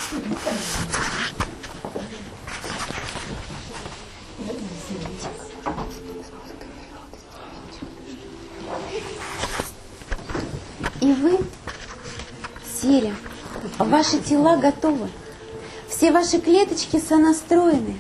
И вы сели, ваши тела готовы, все ваши клеточки сонастроены.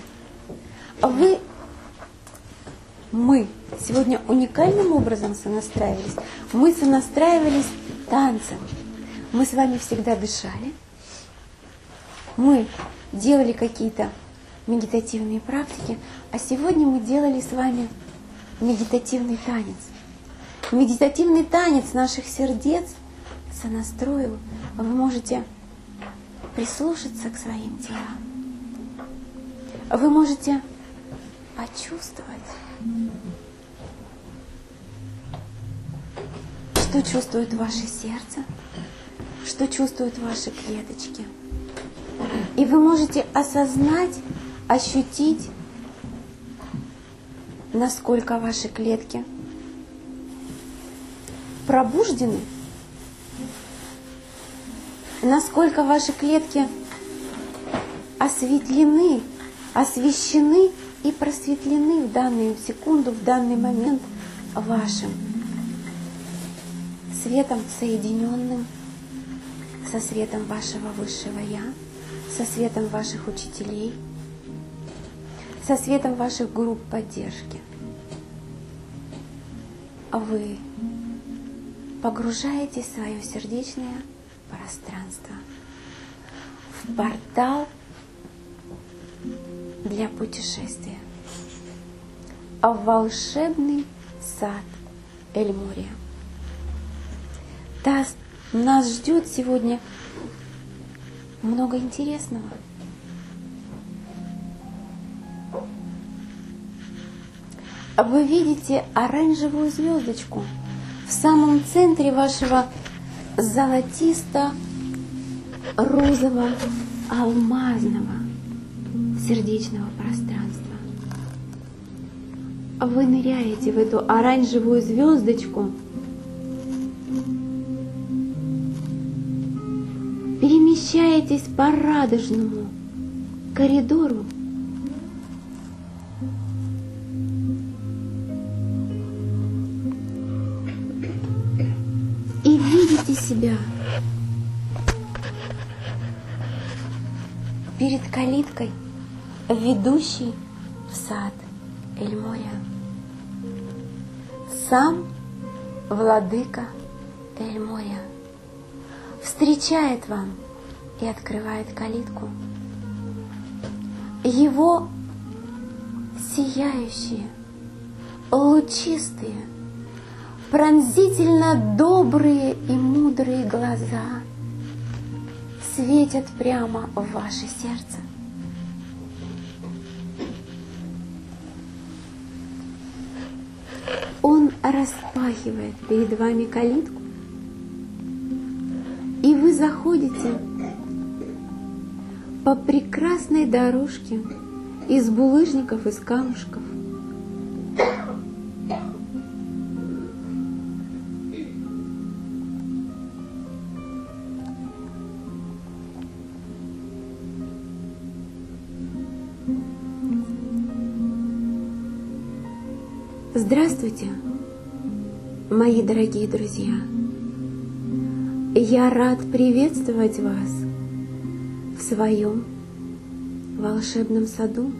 Мы сегодня уникальным образом сонастраивались. Мы сонастраивались танцем. Мы с вами всегда дышали. Мы делали какие-то медитативные практики, а сегодня мы делали с вами медитативный танец. Медитативный танец наших сердец сонастроил. Вы можете прислушаться к своим телам. Вы можете почувствовать, что чувствует ваше сердце, что чувствуют ваши клеточки. И вы можете осознать, ощутить, насколько ваши клетки пробуждены, насколько ваши клетки осветлены, освещены и просветлены в данную секунду, в данный момент вашим светом, соединенным со светом вашего высшего Я, со светом ваших учителей, со светом ваших групп поддержки. Вы погружаетесь в свое сердечное пространство, в портал для путешествия, в волшебный сад Эль-Мория. Нас ждет сегодня много интересного. Вы видите оранжевую звездочку в самом центре вашего золотисто-розового алмазного сердечного пространства. Вы ныряете в эту оранжевую звездочку, перемещаетесь по радужному коридору, и видите себя перед калиткой, ведущей в сад Эль-Мория. Сам владыка Эль-Мория встречает вам и открывает калитку. Его сияющие, лучистые, пронзительно добрые и мудрые глаза светят прямо в ваше сердце. Он распахивает перед вами калитку, и вы заходите по прекрасной дорожке из булыжников, из камушков. Здравствуйте, мои дорогие друзья! Я рад приветствовать вас в своем волшебном саду.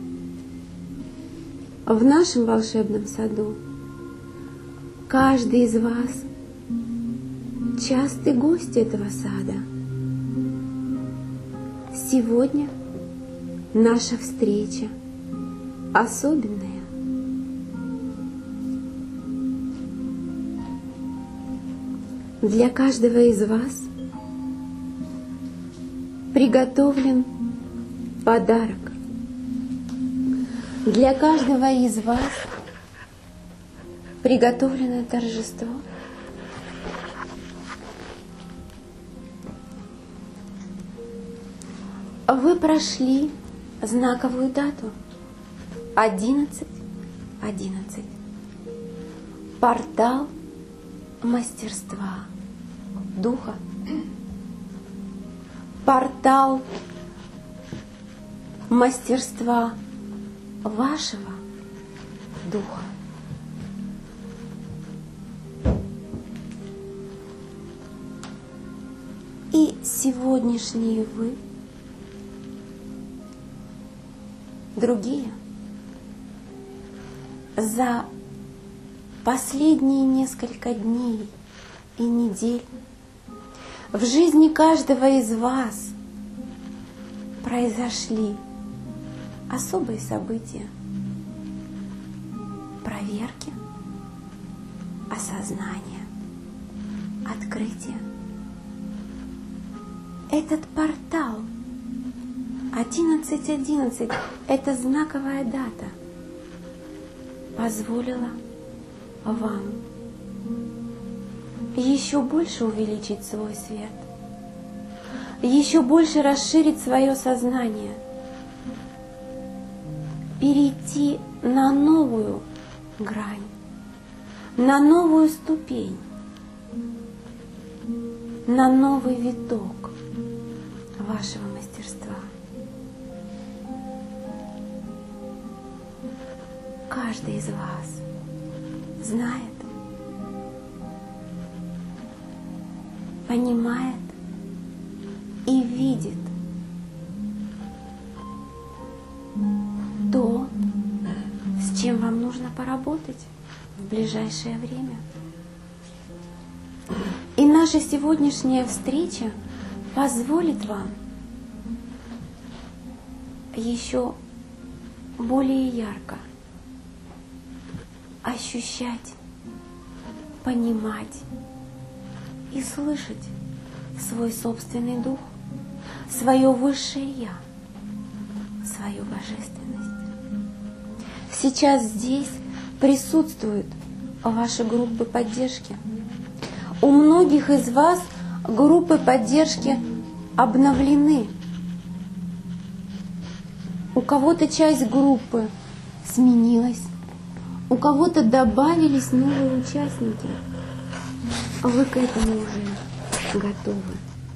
В нашем волшебном саду каждый из вас частый гость этого сада. Сегодня наша встреча особенная. Для каждого из вас приготовлен подарок. Для каждого из вас приготовлено торжество. Вы прошли знаковую дату 11:11. Портал мастерства, духа. портал мастерства вашего духа. И сегодняшние вы, другие, за последние несколько дней и недель в жизни каждого из вас произошли особые события, проверки, осознания, открытия. Этот портал 11.11 — это знаковая дата, позволила вам еще больше увеличить свой свет, еще больше расширить свое сознание, перейти на новую грань, на новую ступень, на новый виток вашего мастерства. Каждый из вас знает, понимает и видит то, с чем вам нужно поработать в ближайшее время. И наша сегодняшняя встреча позволит вам еще более ярко ощущать, понимать и слышать свой собственный дух, свое высшее Я, свою божественность. Сейчас здесь присутствуют ваши группы поддержки. У многих из вас группы поддержки обновлены. У кого-то часть группы сменилась, у кого-то добавились новые участники. Вы к этому уже готовы.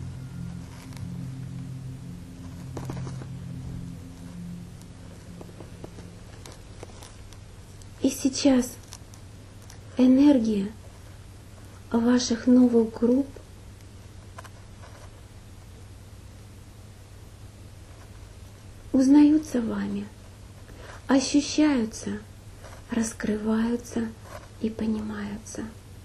И сейчас энергия ваших новых групп узнаются вами, ощущаются, раскрываются и понимаются.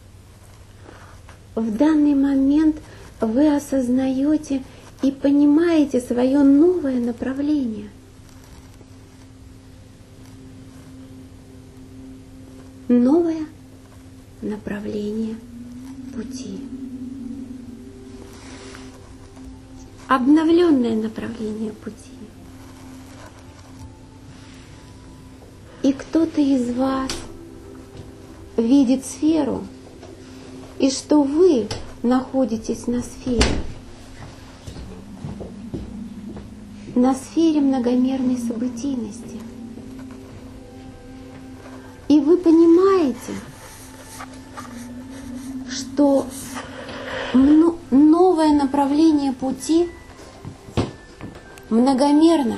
В данный момент вы осознаете и понимаете свое новое направление. Новое направление пути. Обновленное направление пути. И кто-то из вас видит сферу, и что вы находитесь на сфере многомерной событийности. И вы понимаете, что новое направление пути многомерно.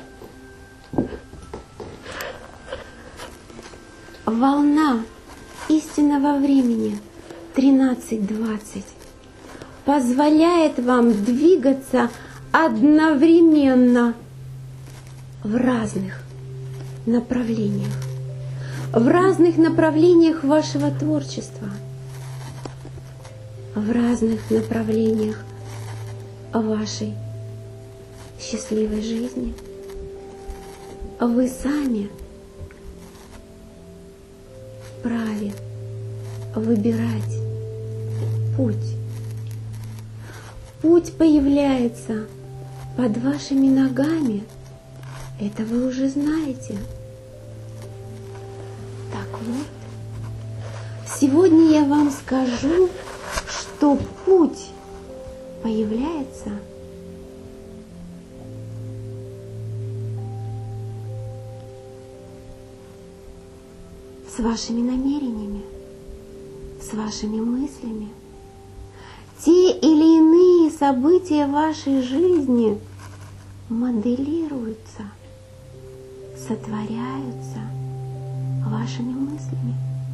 Волна истинного времени 13:20 позволяет вам двигаться одновременно в разных направлениях. В разных направлениях вашего творчества, в разных направлениях вашей счастливой жизни. Вы сами вправе выбирать путь. Путь появляется под вашими ногами. Это вы уже знаете. Так вот, сегодня я вам скажу, что путь появляется с вашими намерениями, с вашими мыслями. Те или иные события вашей жизни моделируются, сотворяются вашими мыслями.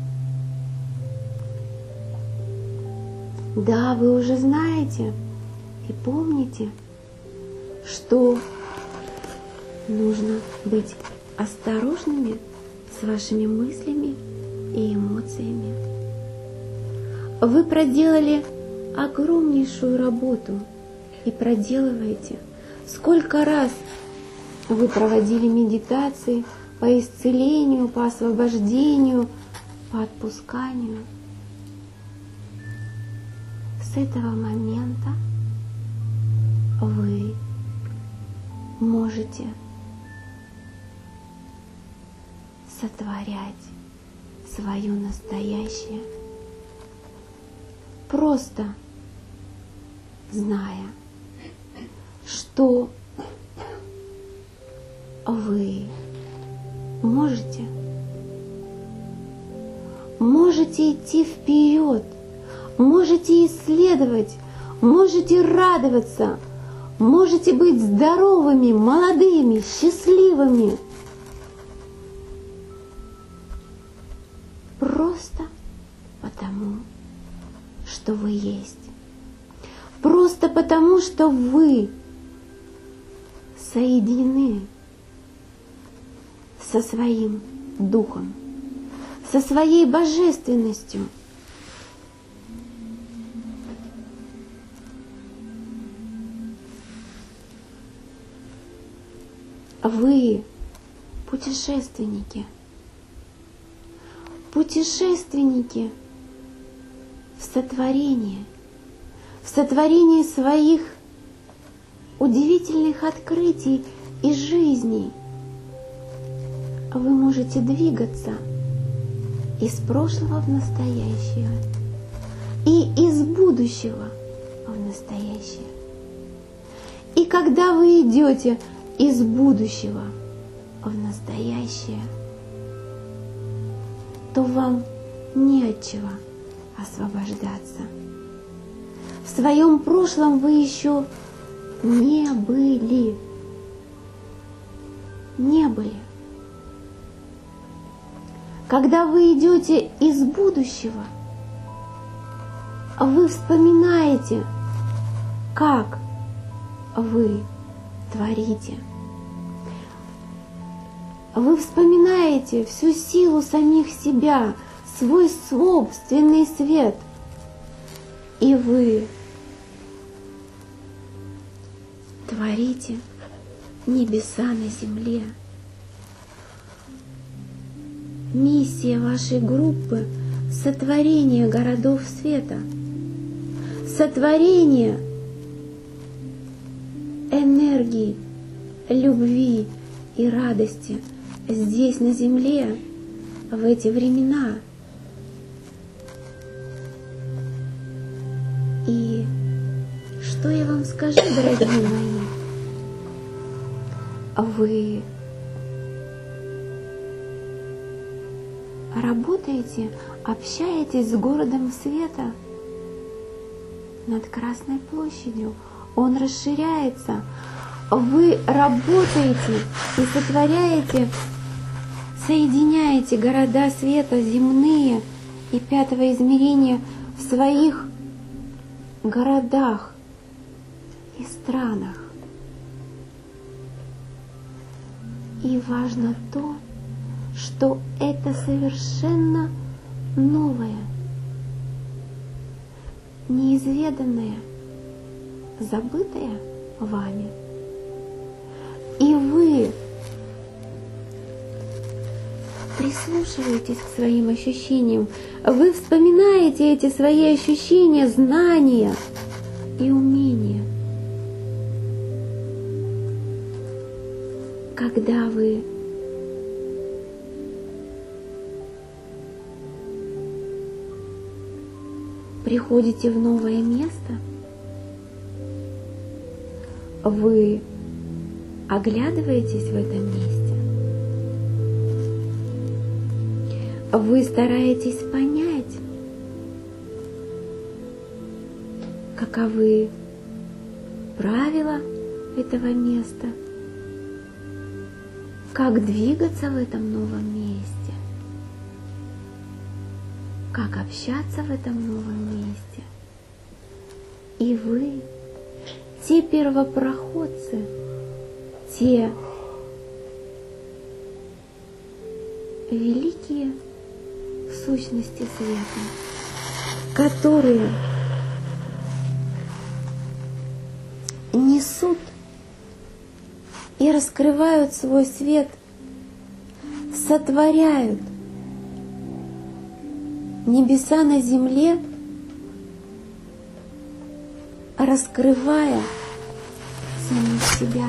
Да, вы уже знаете и помните, что нужно быть осторожными с вашими мыслями и эмоциями. Вы проделали огромнейшую работу и проделываете. Сколько раз вы проводили медитации по исцелению, по освобождению, по отпусканию. С этого момента вы можете сотворять свое настоящее, просто зная, что вы можете идти вперед, можете исследовать, можете радоваться, можете быть здоровыми, молодыми, счастливыми. Просто потому, что вы есть. Просто потому, что вы соединены со своим духом, со своей божественностью. Вы путешественники. Путешественники в сотворении своих удивительных открытий и жизней. Вы можете двигаться из прошлого в настоящее и из будущего в настоящее. И когда вы идете из будущего в настоящее, то вам не от чего освобождаться. В своем прошлом вы еще не были. Когда вы идете из будущего, вы вспоминаете, как вы творите. Вы вспоминаете всю силу самих себя, свой собственный свет. И вы творите небеса на земле. Миссия вашей группы — сотворение городов света, сотворение энергии, любви и радости здесь, на земле, в эти времена. И что я вам скажу, дорогие мои? Вы работаете, общаетесь с городом света над Красной площадью. Он расширяется. Вы работаете и сотворяете, соединяете города света земные и пятого измерения в своих городах и странах. И важно то, что это совершенно новое, неизведанное, забытое вами. И вы прислушиваетесь к своим ощущениям, вы вспоминаете эти свои ощущения, знания и умения. Когда вы приходите в новое место, вы оглядываетесь в этом месте, вы стараетесь понять, каковы правила этого места, как двигаться в этом новом месте, как общаться в этом новом месте. И вы, те первопроходцы, те великие сущности света, которые несут и раскрывают свой свет, сотворяют небеса на земле, раскрывая самих себя.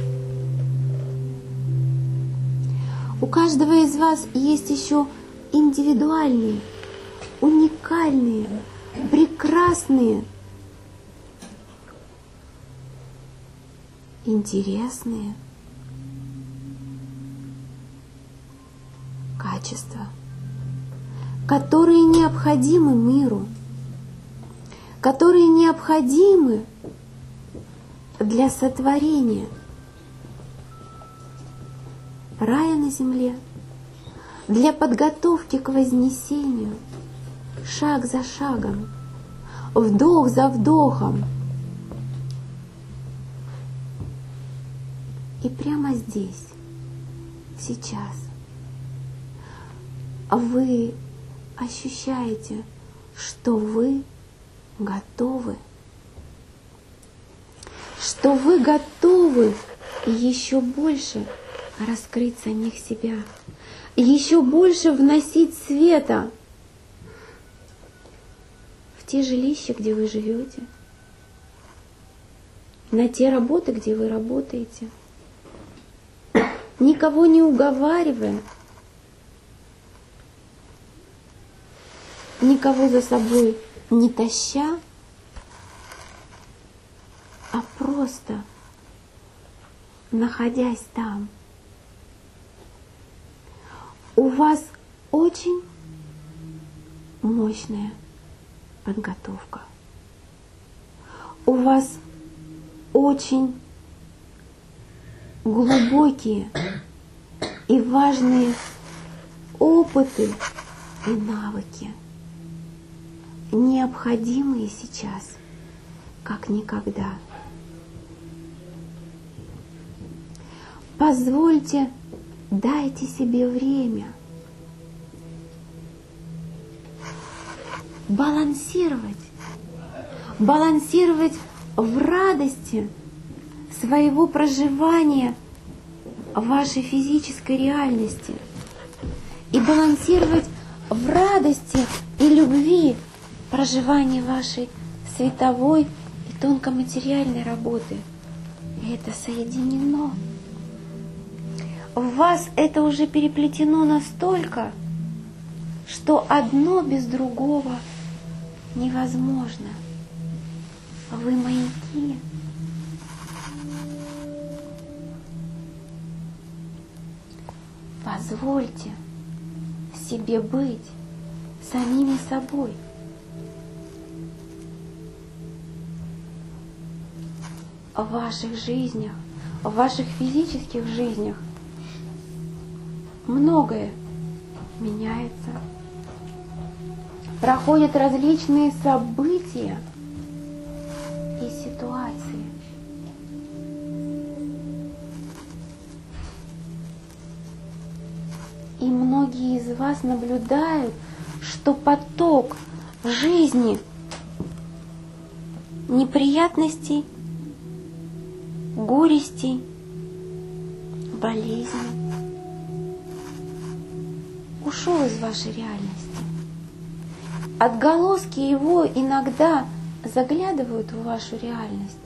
У каждого из вас есть еще индивидуальные, уникальные, прекрасные, интересные качества, которые необходимы миру, которые необходимы для сотворения рая на земле, для подготовки к вознесению, шаг за шагом, вдох за вдохом. И прямо здесь, сейчас, вы ощущаете, что вы готовы, что вы готовы еще больше раскрыть самих себя, еще больше вносить света в те жилища, где вы живете, на те работы, где вы работаете, никого не уговаривая, никого за собой не таща, а просто находясь там. У вас очень мощная подготовка. У вас очень глубокие и важные опыты и навыки, необходимые сейчас, как никогда. Позвольте, дайте себе время балансировать в радости своего проживания вашей физической реальности и балансировать в радости и любви проживания вашей световой и тонкоматериальной работы. И это соединено. В вас это уже переплетено настолько, что одно без другого невозможно. Вы маяки. Позвольте себе быть самими собой. В ваших жизнях, в ваших физических жизнях многое меняется. Проходят различные события и ситуации. И многие из вас наблюдают, что поток жизни, неприятностей, горестей, болезней ушел из вашей реальности. Отголоски его иногда заглядывают в вашу реальность.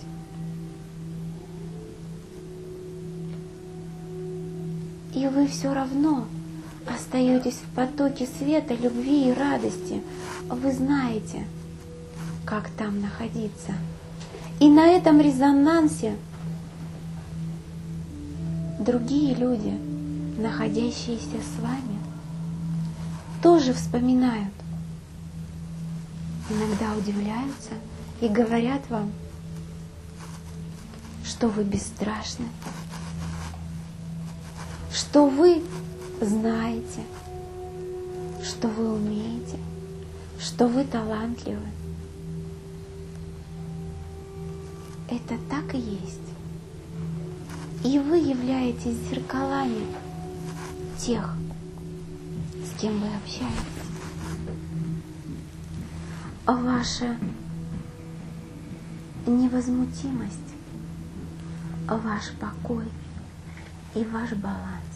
И вы все равно остаетесь в потоке света, любви и радости. Вы знаете, как там находиться. И на этом резонансе другие люди, находящиеся с вами, тоже вспоминают. Иногда удивляются и говорят вам: что вы бесстрашны, что вы знаете, что вы умеете, что вы талантливы. Это так и есть. И вы являетесь зеркалами тех, с кем вы общаетесь. Ваша невозмутимость, ваш покой и ваш баланс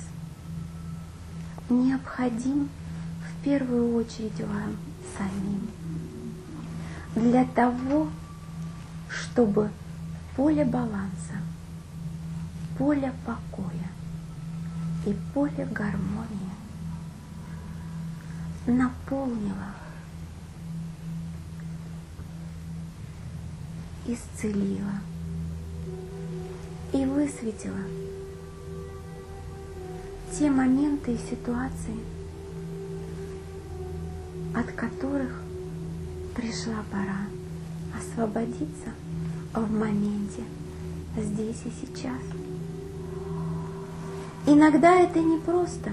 необходим в первую очередь вам самим для того, чтобы поле баланса, поле покоя и поле гармонии наполнило, исцелило и высветило те моменты и ситуации, от которых пришла пора освободиться в моменте, здесь и сейчас. Иногда это не просто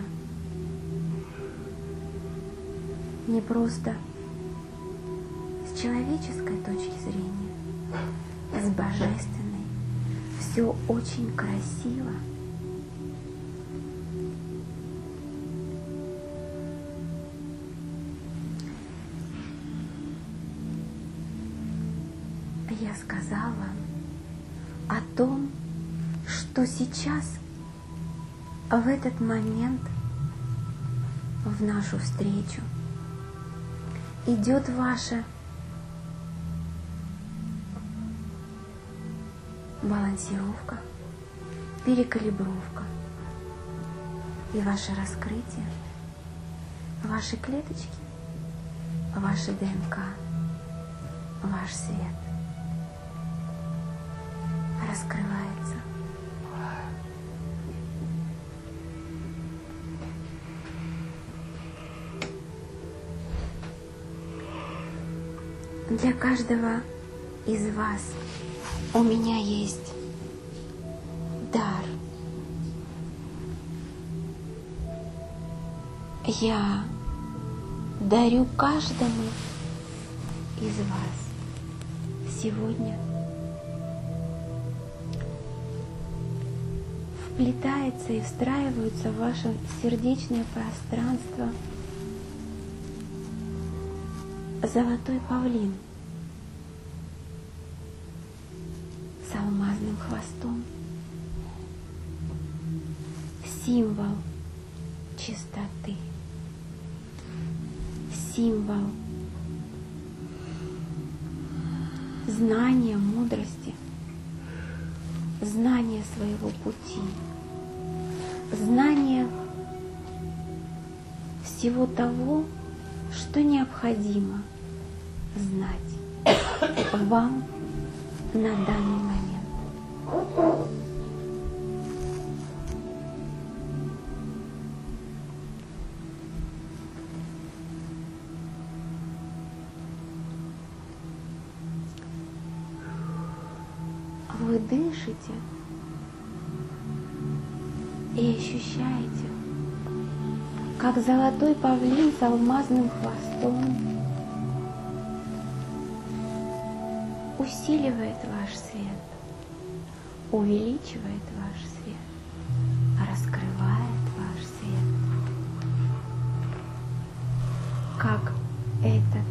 с человеческой точки зрения, с божественной. Все очень красиво. Я сказала о том, что сейчас, в этот момент, в нашу встречу идет ваша балансировка, перекалибровка и ваше раскрытие, ваши клеточки, ваша ДНК, ваш свет раскрывается. Для каждого из вас у меня есть дар. Я дарю каждому из вас сегодня. Вплетается и встраивается в ваше сердечное пространство золотой павлин с алмазным хвостом, символ чистоты, символ знания, мудрости, знания своего пути, знания всего того, что необходимо знать вам на данный момент. Вы дышите и ощущаете, как золотой павлин с алмазным хвостом усиливает ваш свет, увеличивает ваш свет, раскрывает ваш свет. Как этот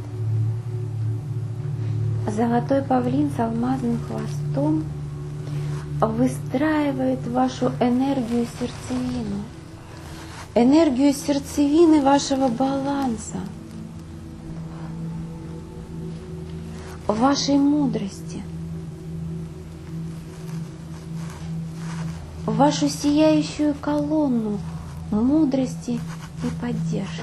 золотой павлин с алмазным хвостом выстраивает вашу энергию сердцевину, энергию сердцевины вашего баланса, вашей мудрости, вашу сияющую колонну мудрости и поддержки.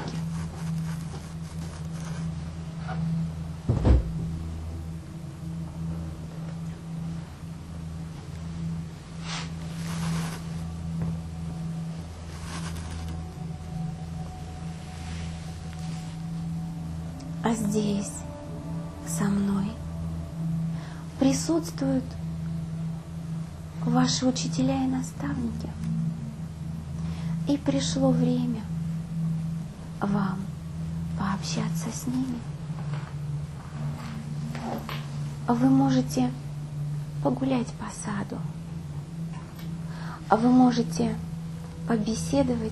А здесь со мной присутствуют ваши учителя и наставники. И пришло время вам пообщаться с ними. Вы можете погулять по саду, вы можете побеседовать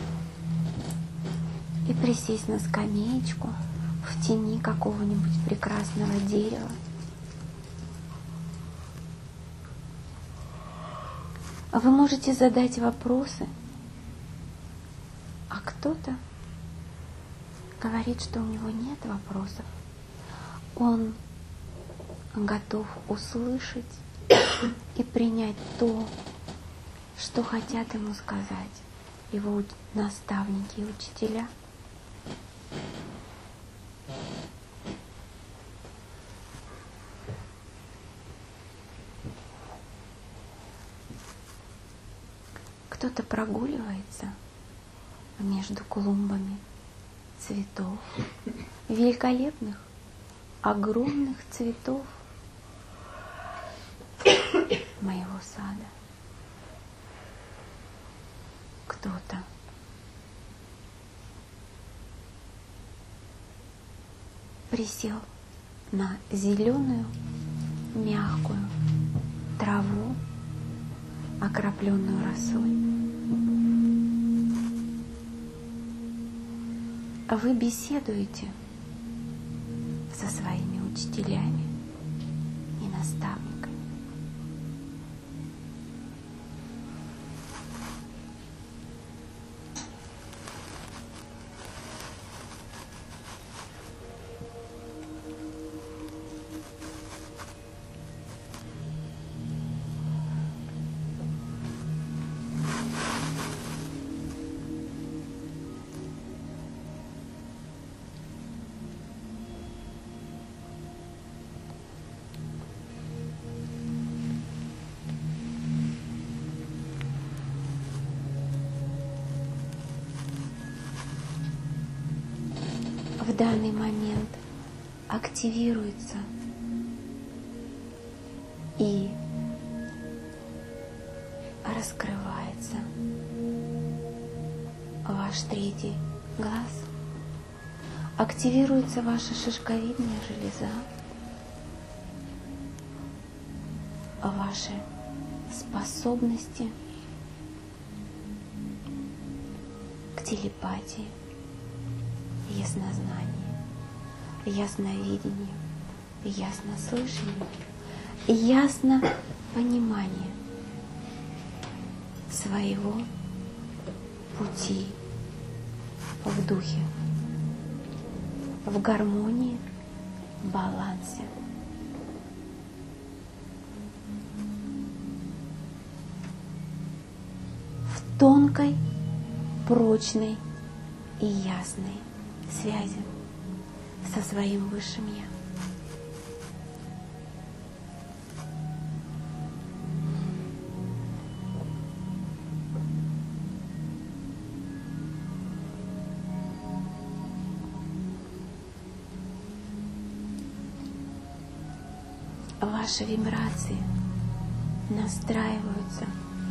и присесть на скамеечку в тени какого-нибудь прекрасного дерева. Вы можете задать вопросы, а кто-то говорит, что у него нет вопросов. Он готов услышать и принять то, что хотят ему сказать его наставники и учителя. Кто-то прогуливается между клумбами цветов, великолепных, огромных цветов моего сада. Кто-то присел на зеленую, мягкую траву, окропленную росой. Вы беседуете со своими учителями и наставниками. В данный момент активируется и раскрывается ваш третий глаз, активируется ваша шишковидная железа, ваши способности к телепатии, яснознанию, ясновидению, яснослышанию, яснопониманию своего пути в духе, в гармонии, балансе. В тонкой, прочной и ясной связи со своим высшим Я. Ваши вибрации настраиваются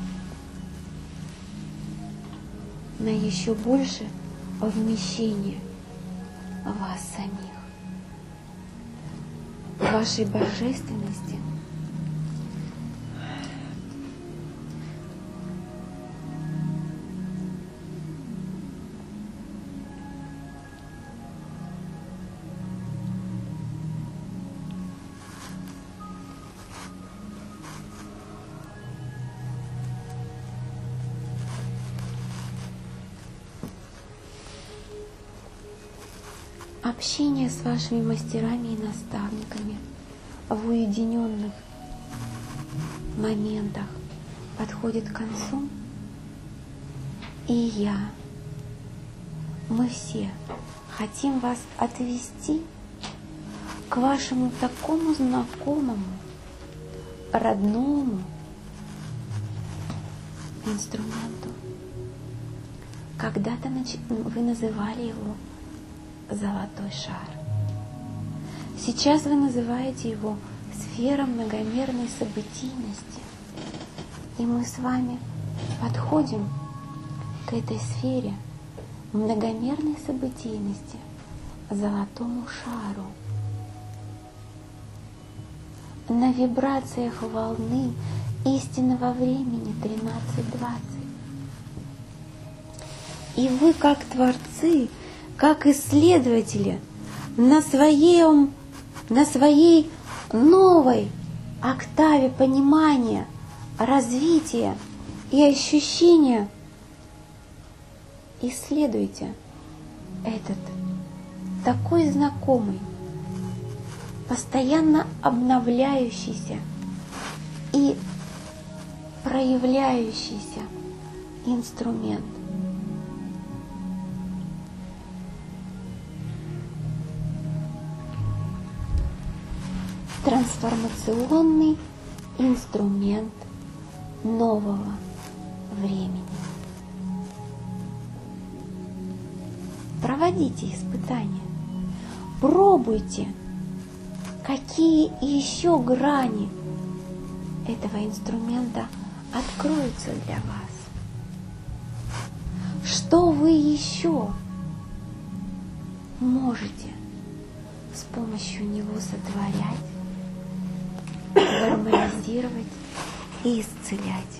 на еще больше вмещение вас самих, вашей божественности, общение с вашими мастерами и наставниками в уединенных моментах подходит к концу, и мы все хотим вас отвести к вашему такому знакомому, родному инструменту. Когда-то вы называли его золотой шар. Сейчас вы называете его сфера многомерной событийности. И мы с вами подходим к этой сфере многомерной событийности, золотому шару. На вибрациях волны истинного времени 13:20. И вы, как творцы, как исследователи, на своей новой октаве понимания, развития и ощущения исследуйте этот такой знакомый, постоянно обновляющийся и проявляющийся инструмент. Трансформационный инструмент нового времени. Проводите испытания, пробуйте, какие еще грани этого инструмента откроются для вас. Что вы еще можете с помощью него сотворять, гармонизировать и исцелять.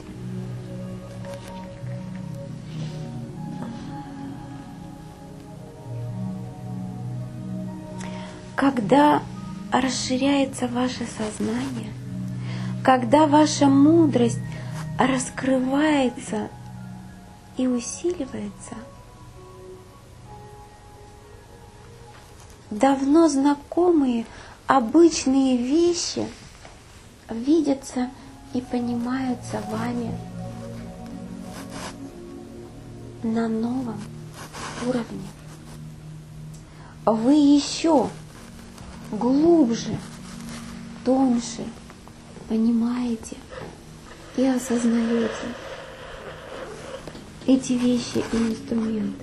Когда расширяется ваше сознание, когда ваша мудрость раскрывается и усиливается, давно знакомые обычные вещи видятся и понимаются вами на новом уровне. Вы еще глубже, тоньше понимаете и осознаете эти вещи и инструменты.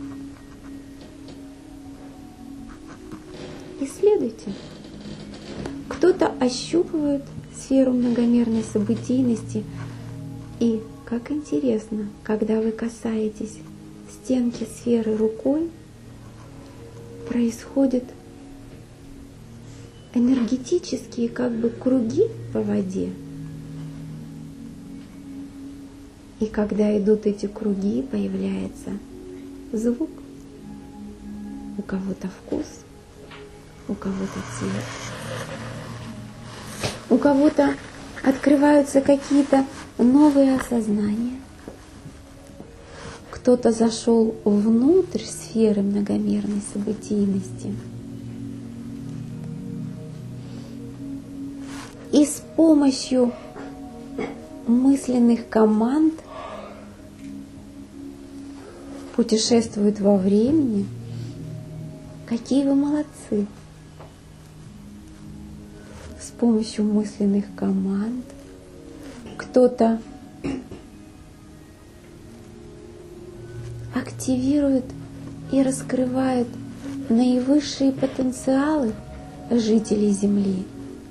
Исследуйте. Кто-то ощупывает сферу многомерной событийности, и, как интересно, когда вы касаетесь стенки сферы рукой, происходят энергетические как бы круги по воде. И когда идут эти круги, появляется звук. У кого-то вкус, у кого-то цвет. У кого-то открываются какие-то новые осознания. Кто-то зашел внутрь сферы многомерной событийности. И с помощью мысленных команд путешествует во времени. Какие вы молодцы! С помощью мысленных команд кто-то активирует и раскрывает наивысшие потенциалы жителей Земли.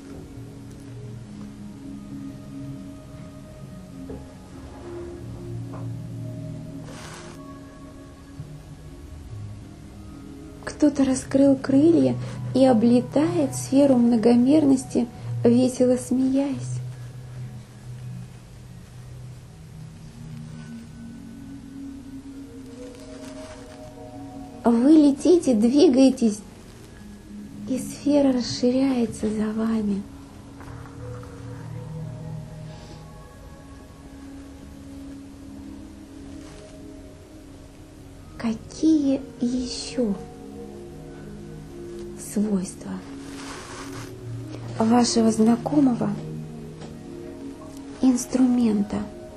Кто-то раскрыл крылья и облетает сферу многомерности, весело смеясь. Вы летите, двигаетесь, и сфера расширяется за вами. Какие еще свойства вашего знакомого инструмента,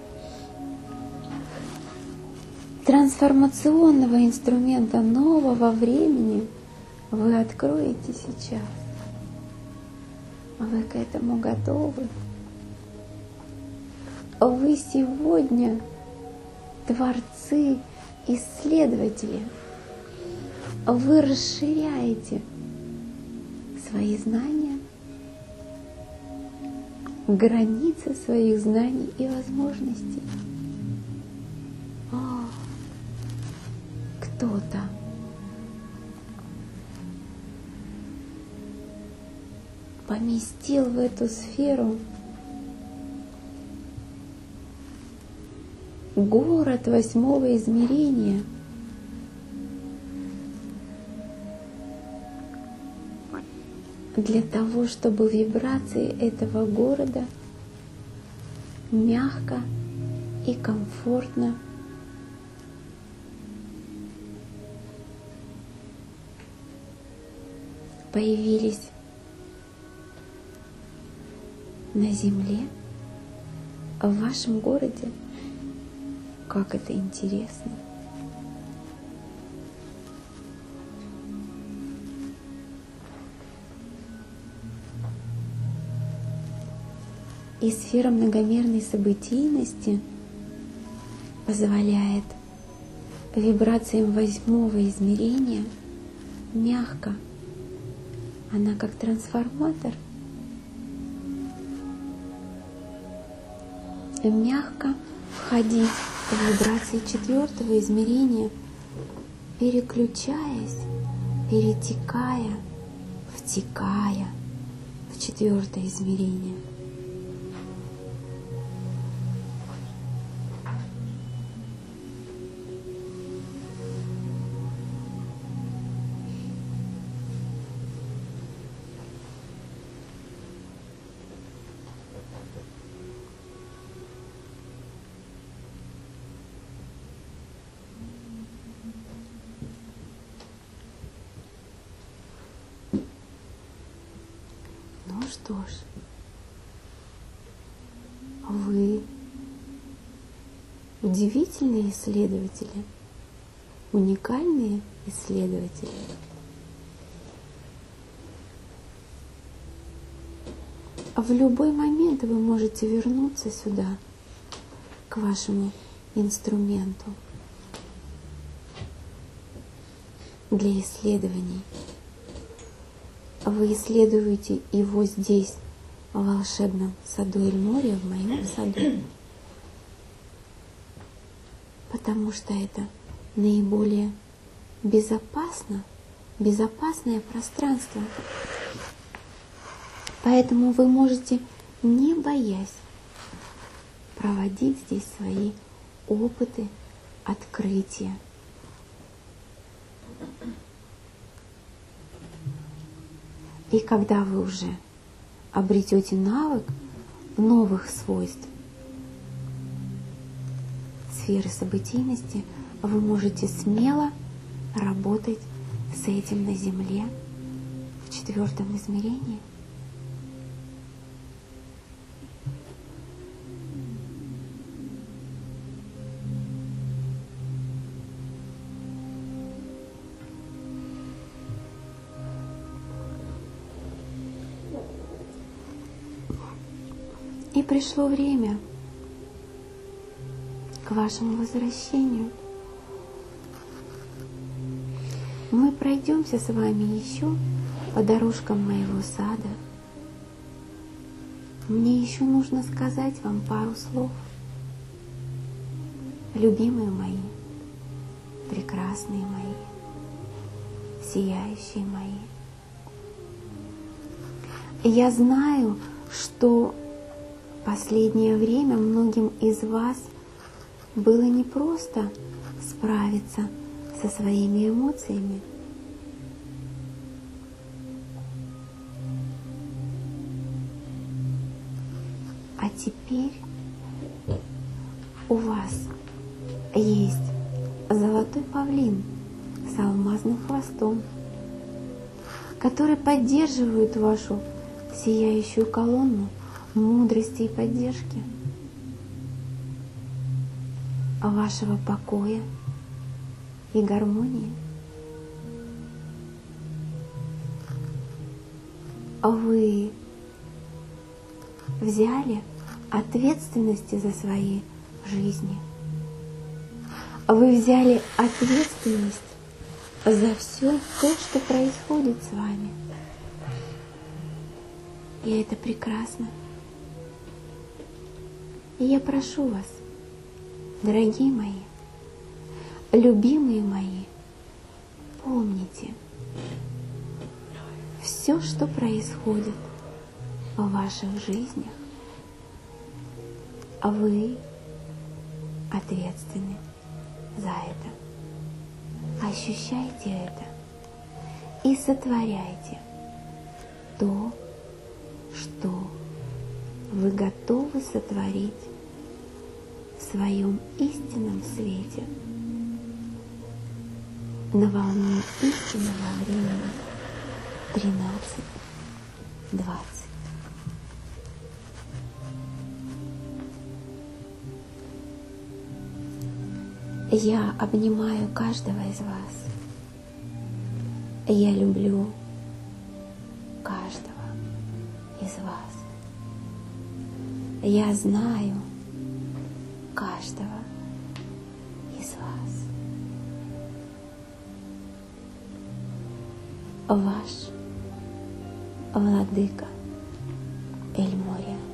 трансформационного инструмента нового времени вы откроете сейчас? Вы к этому готовы? Вы сегодня творцы, исследователи. Вы расширяете свои знания границы своих знаний и возможностей. Кто-то поместил в эту сферу город 8-го измерения, для того, чтобы вибрации этого города мягко и комфортно появились на Земле, в вашем городе. Как это интересно! И сфера многомерной событийности позволяет вибрациям 8-го измерения мягко, она как трансформатор, мягко входить в вибрации 4-го измерения, переключаясь, перетекая, втекая в 4-е измерение. Ну что ж, вы удивительные исследователи, уникальные исследователи. В любой момент вы можете вернуться сюда, к вашему инструменту для исследований. Вы исследуете его здесь, в волшебном саду Эль-Мория, в моем саду, потому что это наиболее безопасное пространство. Поэтому вы можете, не боясь, проводить здесь свои опыты, открытия. И когда вы уже обретете навык новых свойств сферы событийности, вы можете смело работать с этим на Земле в 4-м измерении. И пришло время к вашему возвращению. Мы пройдемся с вами еще по дорожкам моего сада. Мне еще нужно сказать вам пару слов. Любимые мои, прекрасные мои, сияющие мои. Я знаю, что последнее время многим из вас было непросто справиться со своими эмоциями. А теперь у вас есть золотой павлин с алмазным хвостом, который поддерживает вашу сияющую колонну мудрости и поддержки, вашего покоя и гармонии. Вы взяли ответственность за свои жизни. Вы взяли ответственность за все то, что происходит с вами. И это прекрасно. И я прошу вас, дорогие мои, любимые мои, помните, все, что происходит в ваших жизнях, вы ответственны за это. Ощущайте это и сотворяйте то, что вы готовы сотворить в своем истинном свете на волне истинного времени 13:20. Я обнимаю каждого из вас. Я люблю каждого из вас. Я знаю каждого из вас. Ваш Владыка Эль Мория.